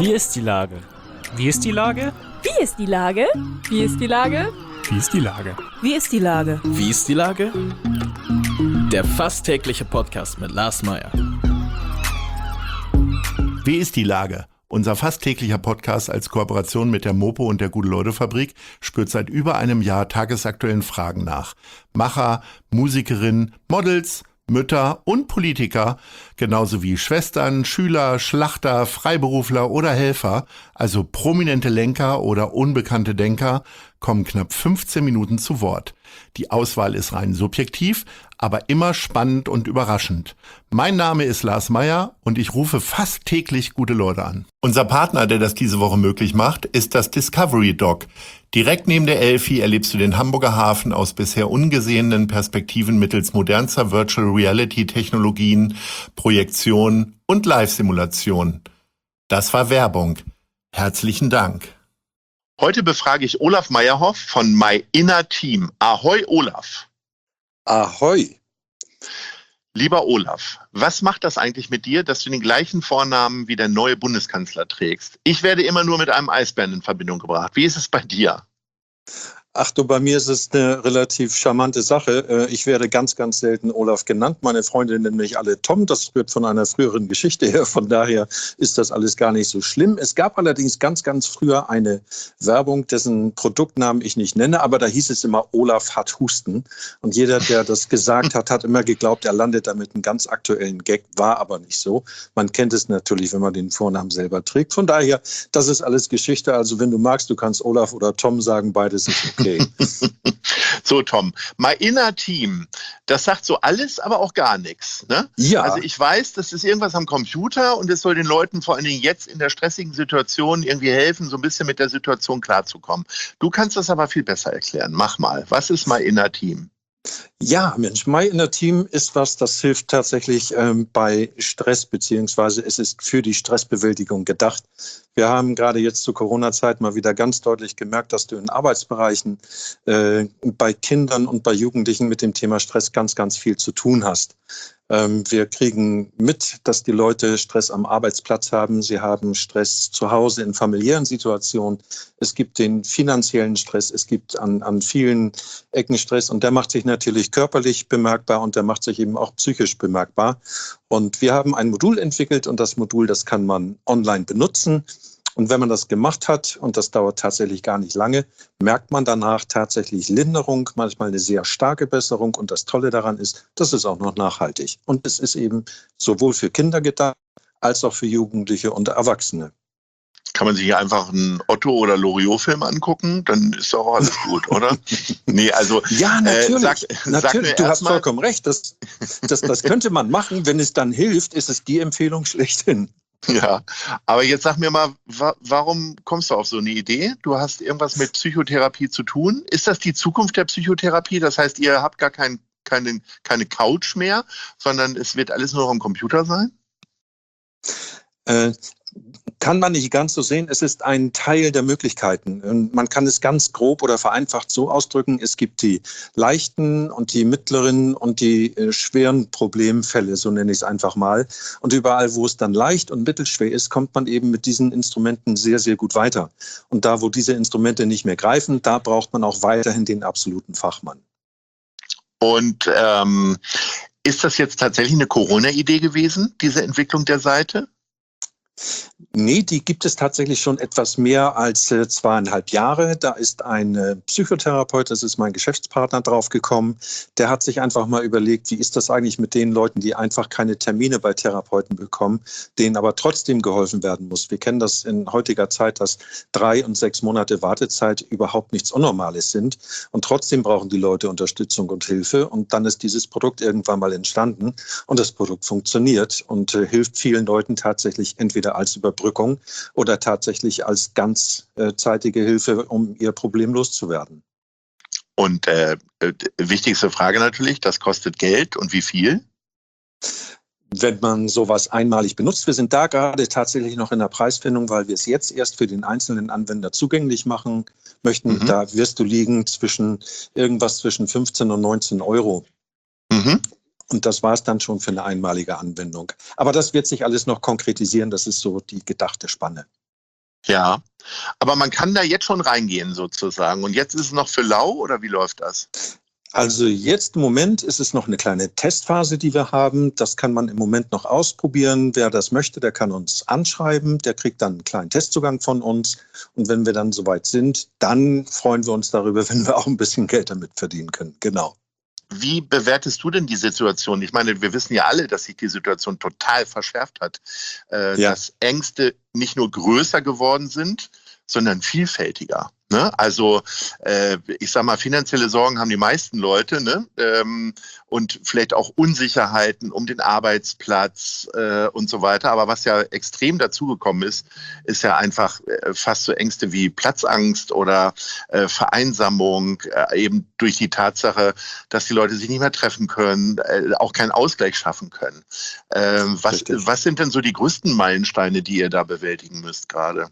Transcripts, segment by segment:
Wie ist die Lage? Wie ist die Lage? Wie ist die Lage? Wie ist die Lage? Wie ist die Lage? Wie ist die Lage? Wie ist die Lage? Der fast tägliche Podcast mit Lars Meyer. Wie ist die Lage? Unser fast täglicher Podcast als Kooperation mit der Mopo und der Gute-Leute-Fabrik spürt seit über einem Jahr tagesaktuellen Fragen nach. Macher, Musikerinnen, Models, Mütter und Politiker, genauso wie Schwestern, Schüler, Schlachter, Freiberufler oder Helfer, also prominente Lenker oder unbekannte Denker, kommen knapp 15 Minuten zu Wort. Die Auswahl ist rein subjektiv, aber immer spannend und überraschend. Mein Name ist Lars Meyer und ich rufe fast täglich gute Leute an. Unser Partner, der das diese Woche möglich macht, ist das Discovery Dock. Direkt neben der Elfi erlebst du den Hamburger Hafen aus bisher ungesehenen Perspektiven mittels modernster Virtual Reality Technologien, Projektion und Live-Simulation. Das war Werbung. Herzlichen Dank. Heute befrage ich Olaf Meyerhoff von My Inner Team. Ahoi, Olaf. Ahoi. Lieber Olaf, was macht das eigentlich mit dir, dass du den gleichen Vornamen wie der neue Bundeskanzler trägst? Ich werde immer nur mit einem Eisbären in Verbindung gebracht. Wie ist es bei dir? Ach du, bei mir ist es eine relativ charmante Sache. Ich werde ganz, ganz selten Olaf genannt. Meine Freunde nennen mich alle Tom. Das rührt von einer früheren Geschichte her. Von daher ist das alles gar nicht so schlimm. Es gab allerdings ganz, ganz früher eine Werbung, dessen Produktnamen ich nicht nenne, aber da hieß es immer, Olaf hat Husten. Und jeder, der das gesagt hat, hat immer geglaubt, er landet damit einen ganz aktuellen Gag. War aber nicht so. Man kennt es natürlich, wenn man den Vornamen selber trägt. Von daher, das ist alles Geschichte. Also wenn du magst, du kannst Olaf oder Tom sagen, beides ist okay. So, Tom, My Inner Team, das sagt so alles, aber auch gar nichts. Ne? Ja. Also ich weiß, das ist irgendwas am Computer und es soll den Leuten vor allen Dingen jetzt in der stressigen Situation irgendwie helfen, so ein bisschen mit der Situation klarzukommen. Du kannst das aber viel besser erklären. Mach mal, was ist My Inner Team? Ja, Mensch, My Inner Team ist was, das hilft tatsächlich bei Stress, beziehungsweise es ist für die Stressbewältigung gedacht. Wir haben gerade jetzt zur Corona-Zeit mal wieder ganz deutlich gemerkt, dass du in Arbeitsbereichen bei Kindern und bei Jugendlichen mit dem Thema Stress ganz, ganz viel zu tun hast. Wir kriegen mit, dass die Leute Stress am Arbeitsplatz haben. Sie haben Stress zu Hause in familiären Situationen. Es gibt den finanziellen Stress. Es gibt an vielen Ecken Stress. Und der macht sich natürlich körperlich bemerkbar und der macht sich eben auch psychisch bemerkbar. Und wir haben ein Modul entwickelt und das Modul, das kann man online benutzen. Und wenn man das gemacht hat, und das dauert tatsächlich gar nicht lange, merkt man danach tatsächlich Linderung, manchmal eine sehr starke Besserung. Und das Tolle daran ist, das ist auch noch nachhaltig. Und es ist eben sowohl für Kinder gedacht, als auch für Jugendliche und Erwachsene. Kann man sich hier einfach einen Otto- oder Loriot-Film angucken? Dann ist doch alles gut, oder? Nee, also... Ja, natürlich. Sag du hast vollkommen recht. Das könnte man machen. Wenn es dann hilft, ist es die Empfehlung schlechthin. Ja, aber jetzt sag mir mal, warum kommst du auf so eine Idee? Du hast irgendwas mit Psychotherapie zu tun. Ist das die Zukunft der Psychotherapie? Das heißt, ihr habt gar keine Couch mehr, sondern es wird alles nur noch am Computer sein? Kann man nicht ganz so sehen. Es ist ein Teil der Möglichkeiten. Und man kann es ganz grob oder vereinfacht so ausdrücken. Es gibt die leichten und die mittleren und die schweren Problemfälle, so nenne ich es einfach mal. Und überall, wo es dann leicht und mittelschwer ist, kommt man eben mit diesen Instrumenten sehr, sehr gut weiter. Und da, wo diese Instrumente nicht mehr greifen, da braucht man auch weiterhin den absoluten Fachmann. Und ist das jetzt tatsächlich eine Corona-Idee gewesen, diese Entwicklung der Seite? Nee, die gibt es tatsächlich schon etwas mehr als 2,5 Jahre. Da ist ein Psychotherapeut, das ist mein Geschäftspartner, drauf gekommen. Der hat sich einfach mal überlegt, wie ist das eigentlich mit den Leuten, die einfach keine Termine bei Therapeuten bekommen, denen aber trotzdem geholfen werden muss. Wir kennen das in heutiger Zeit, dass 3 und 6 Monate Wartezeit überhaupt nichts Unnormales sind. Und trotzdem brauchen die Leute Unterstützung und Hilfe. Und dann ist dieses Produkt irgendwann mal entstanden und das Produkt funktioniert und hilft vielen Leuten tatsächlich entweder als Überbrückung oder tatsächlich als ganzzeitige Hilfe, um ihr Problem loszuwerden. Und wichtigste Frage natürlich, das kostet Geld und wie viel? Wenn man sowas einmalig benutzt, wir sind da gerade tatsächlich noch in der Preisfindung, weil wir es jetzt erst für den einzelnen Anwender zugänglich machen möchten. Da wirst du liegen irgendwas zwischen 15 und 19 Euro. Und das war es dann schon für eine einmalige Anwendung. Aber das wird sich alles noch konkretisieren. Das ist so die gedachte Spanne. Ja, aber man kann da jetzt schon reingehen sozusagen. Und jetzt ist es noch für lau oder wie läuft das? Also jetzt im Moment ist es noch eine kleine Testphase, die wir haben. Das kann man im Moment noch ausprobieren. Wer das möchte, der kann uns anschreiben. Der kriegt dann einen kleinen Testzugang von uns. Und wenn wir dann soweit sind, dann freuen wir uns darüber, wenn wir auch ein bisschen Geld damit verdienen können. Genau. Wie bewertest du denn die Situation? Ich meine, wir wissen ja alle, dass sich die Situation total verschärft hat. Dass Ängste nicht nur größer geworden sind, sondern vielfältiger. Ne? Also ich sag mal, finanzielle Sorgen haben die meisten Leute, ne? Und vielleicht auch Unsicherheiten um den Arbeitsplatz und so weiter. Aber was ja extrem dazugekommen ist, ist ja einfach fast so Ängste wie Platzangst oder Vereinsamung, eben durch die Tatsache, dass die Leute sich nicht mehr treffen können, auch keinen Ausgleich schaffen können. Was sind denn so die größten Meilensteine, die ihr da bewältigen müsst gerade?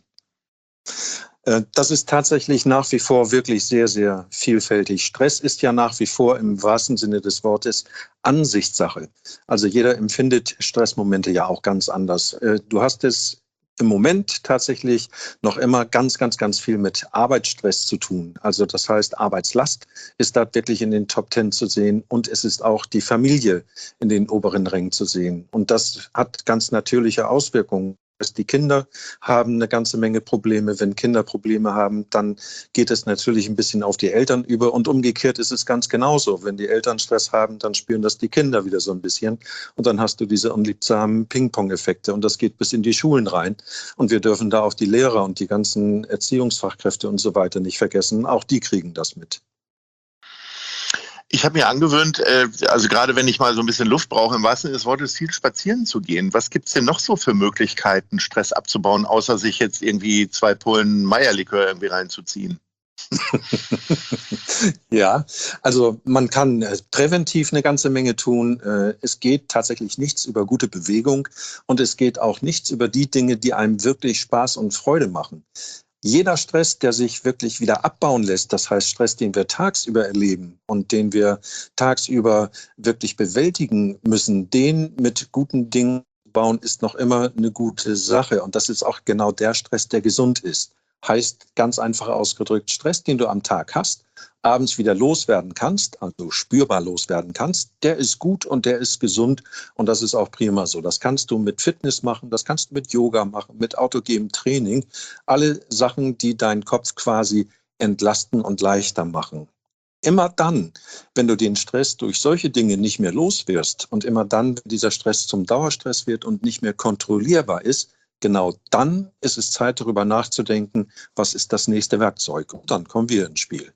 Das ist tatsächlich nach wie vor wirklich sehr, sehr vielfältig. Stress ist ja nach wie vor im wahrsten Sinne des Wortes Ansichtssache. Also jeder empfindet Stressmomente ja auch ganz anders. Du hast es im Moment tatsächlich noch immer ganz, ganz, ganz viel mit Arbeitsstress zu tun. Also das heißt, Arbeitslast ist da wirklich in den Top 10 zu sehen und es ist auch die Familie in den oberen Rängen zu sehen. Und das hat ganz natürliche Auswirkungen. Die Kinder haben eine ganze Menge Probleme. Wenn Kinder Probleme haben, dann geht es natürlich ein bisschen auf die Eltern über. Und umgekehrt ist es ganz genauso. Wenn die Eltern Stress haben, dann spüren das die Kinder wieder so ein bisschen. Und dann hast du diese unliebsamen Ping-Pong-Effekte. Und das geht bis in die Schulen rein. Und wir dürfen da auch die Lehrer und die ganzen Erziehungsfachkräfte und so weiter nicht vergessen. Auch die kriegen das mit. Ich habe mir angewöhnt, also gerade wenn ich mal so ein bisschen Luft brauche, im wahrsten Sinne des Wortes viel spazieren zu gehen. Was gibt's denn noch so für Möglichkeiten, Stress abzubauen, außer sich jetzt irgendwie 2 Pullen Meierlikör irgendwie reinzuziehen? Ja, also man kann präventiv eine ganze Menge tun. Es geht tatsächlich nichts über gute Bewegung und es geht auch nichts über die Dinge, die einem wirklich Spaß und Freude machen. Jeder Stress, der sich wirklich wieder abbauen lässt, das heißt Stress, den wir tagsüber erleben und den wir tagsüber wirklich bewältigen müssen, den mit guten Dingen bauen, ist noch immer eine gute Sache. Und das ist auch genau der Stress, der gesund ist. Heißt ganz einfach ausgedrückt, Stress, den du am Tag hast, abends wieder loswerden kannst, also spürbar loswerden kannst, der ist gut und der ist gesund und das ist auch prima so. Das kannst du mit Fitness machen, das kannst du mit Yoga machen, mit autogenem Training. Alle Sachen, die deinen Kopf quasi entlasten und leichter machen. Immer dann, wenn du den Stress durch solche Dinge nicht mehr los wirst und immer dann, wenn dieser Stress zum Dauerstress wird und nicht mehr kontrollierbar ist, genau dann ist es Zeit, darüber nachzudenken, was ist das nächste Werkzeug. Und dann kommen wir ins Spiel.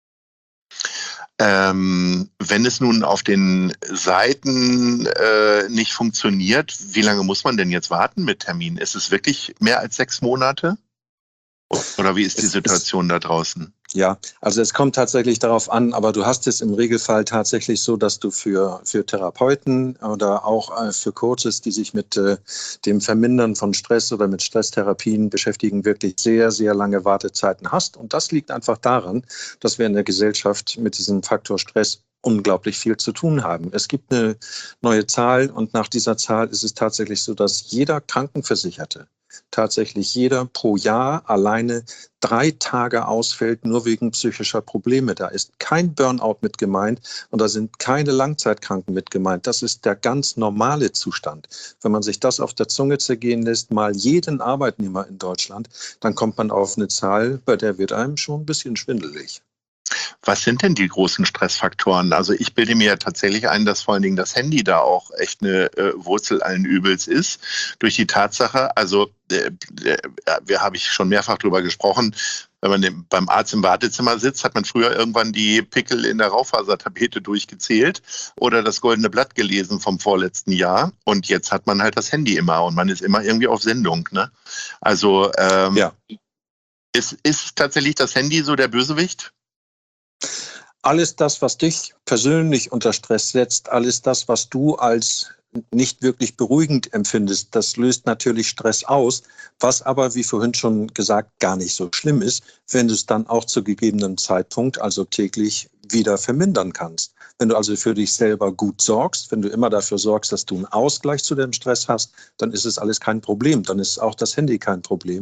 Wenn es nun auf den Seiten nicht funktioniert, wie lange muss man denn jetzt warten mit Terminen? Ist es wirklich mehr als 6 Monate? Oder wie ist die Situation da draußen? Ja, also es kommt tatsächlich darauf an, aber du hast es im Regelfall tatsächlich so, dass du für Therapeuten oder auch für Coaches, die sich mit dem Vermindern von Stress oder mit Stresstherapien beschäftigen, wirklich sehr, sehr lange Wartezeiten hast. Und das liegt einfach daran, dass wir in der Gesellschaft mit diesem Faktor Stress unglaublich viel zu tun haben. Es gibt eine neue Zahl und nach dieser Zahl ist es tatsächlich so, dass jeder Krankenversicherte, tatsächlich jeder pro Jahr alleine 3 Tage ausfällt, nur wegen psychischer Probleme. Da ist kein Burnout mit gemeint und da sind keine Langzeitkranken mit gemeint. Das ist der ganz normale Zustand. Wenn man sich das auf der Zunge zergehen lässt, mal jeden Arbeitnehmer in Deutschland, dann kommt man auf eine Zahl, bei der wird einem schon ein bisschen schwindelig. Was sind denn die großen Stressfaktoren? Also ich bilde mir ja tatsächlich ein, dass vor allen Dingen das Handy da auch echt eine Wurzel allen Übels ist. Durch die Tatsache, also habe ich schon mehrfach drüber gesprochen, wenn man beim Arzt im Wartezimmer sitzt, hat man früher irgendwann die Pickel in der Raufasertapete durchgezählt oder das Goldene Blatt gelesen vom vorletzten Jahr. Und jetzt hat man halt das Handy immer und man ist immer irgendwie auf Sendung. Ne? Also ja. Ist tatsächlich das Handy so der Bösewicht? Alles das, was dich persönlich unter Stress setzt, alles das, was du als nicht wirklich beruhigend empfindest, das löst natürlich Stress aus, was aber, wie vorhin schon gesagt, gar nicht so schlimm ist, wenn du es dann auch zu gegebenen Zeitpunkt, also täglich, wieder vermindern kannst. Wenn du also für dich selber gut sorgst, wenn du immer dafür sorgst, dass du einen Ausgleich zu dem Stress hast, dann ist es alles kein Problem, dann ist auch das Handy kein Problem.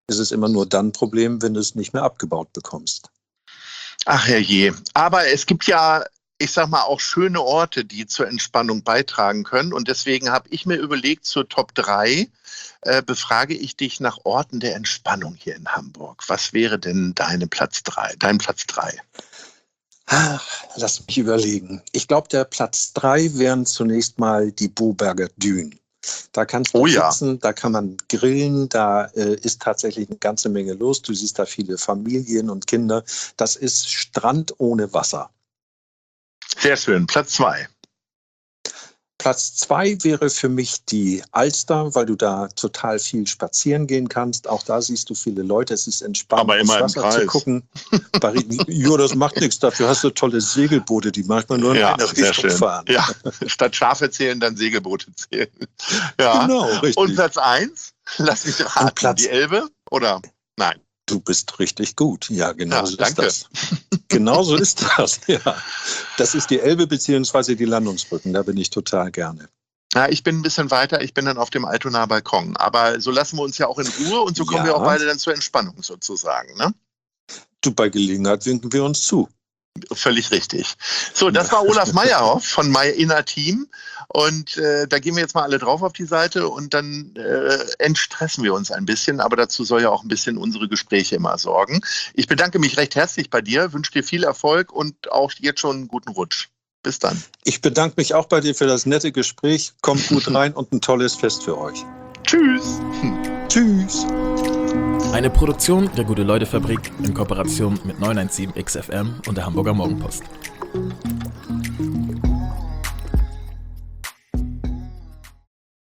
ist es immer nur dann ein Problem, wenn du es nicht mehr abgebaut bekommst. Ach herrje. Aber es gibt ja, ich sag mal, auch schöne Orte, die zur Entspannung beitragen können. Und deswegen habe ich mir überlegt, zur Top 3 befrage ich dich nach Orten der Entspannung hier in Hamburg. Was wäre denn dein Platz 3? Lass mich überlegen. Ich glaube, der Platz 3 wären zunächst mal die Boberger Dünen. Da kannst du sitzen, da kann man grillen, da ist tatsächlich eine ganze Menge los. Du siehst da viele Familien und Kinder. Das ist Strand ohne Wasser. Sehr schön. Platz 2. Platz 2 wäre für mich die Alster, weil du da total viel spazieren gehen kannst. Auch da siehst du viele Leute. Es ist entspannt, aber immer ins Wasser zu gucken. Ja, das macht nichts. Dafür hast du tolle Segelboote, die manchmal nur in eine Richtung fahren. Ja, statt Schafe zählen, dann Segelboote zählen. Ja. Genau, richtig. Und Platz 1? Lass mich raten. Die Elbe? Oder? Nein. Du bist richtig gut. Ja, genau so danke. Ist das. Genau so ist das, ja. Das ist die Elbe bzw. die Landungsbrücken. Da bin ich total gerne. Ja, ich bin ein bisschen weiter. Ich bin dann auf dem Altonaer Balkon. Aber so lassen wir uns ja auch in Ruhe und so kommen wir auch beide dann zur Entspannung sozusagen, ne? Du, bei Gelegenheit winken wir uns zu. Völlig richtig. So, das war Olaf Meyerhoff von My Inner Team. Und da gehen wir jetzt mal alle drauf auf die Seite und dann entstressen wir uns ein bisschen. Aber dazu soll ja auch ein bisschen unsere Gespräche immer sorgen. Ich bedanke mich recht herzlich bei dir, wünsche dir viel Erfolg und auch jetzt schon einen guten Rutsch. Bis dann. Ich bedanke mich auch bei dir für das nette Gespräch. Kommt gut rein und ein tolles Fest für euch. Tschüss. Tschüss. Eine Produktion der Gute-Leute-Fabrik in Kooperation mit 917 XFM und der Hamburger Morgenpost.